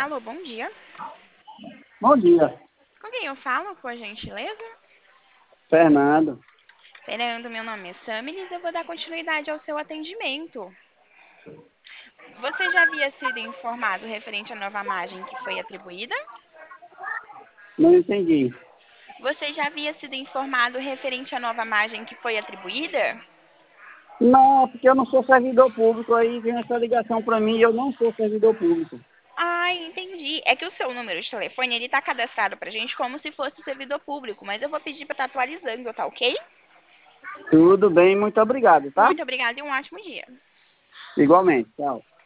Alô, bom dia. Bom dia, Com quem eu falo, por gentileza? Fernando. Fernando, meu nome é Samiris, eu vou dar continuidade ao seu atendimento. Você já havia sido informado referente à nova margem que foi atribuída? Não entendi. Você já havia sido informado referente à nova margem que foi atribuída? Não, porque eu não sou servidor público, aí vem essa ligação para mim e eu não sou servidor público. Ah, entendi. É que o seu número de telefone, ele tá cadastrado pra gente como se fosse servidor público, mas eu vou pedir pra estar atualizando, tá ok? Tudo bem, muito obrigado, tá? Muito obrigada e um ótimo dia. Igualmente, tchau.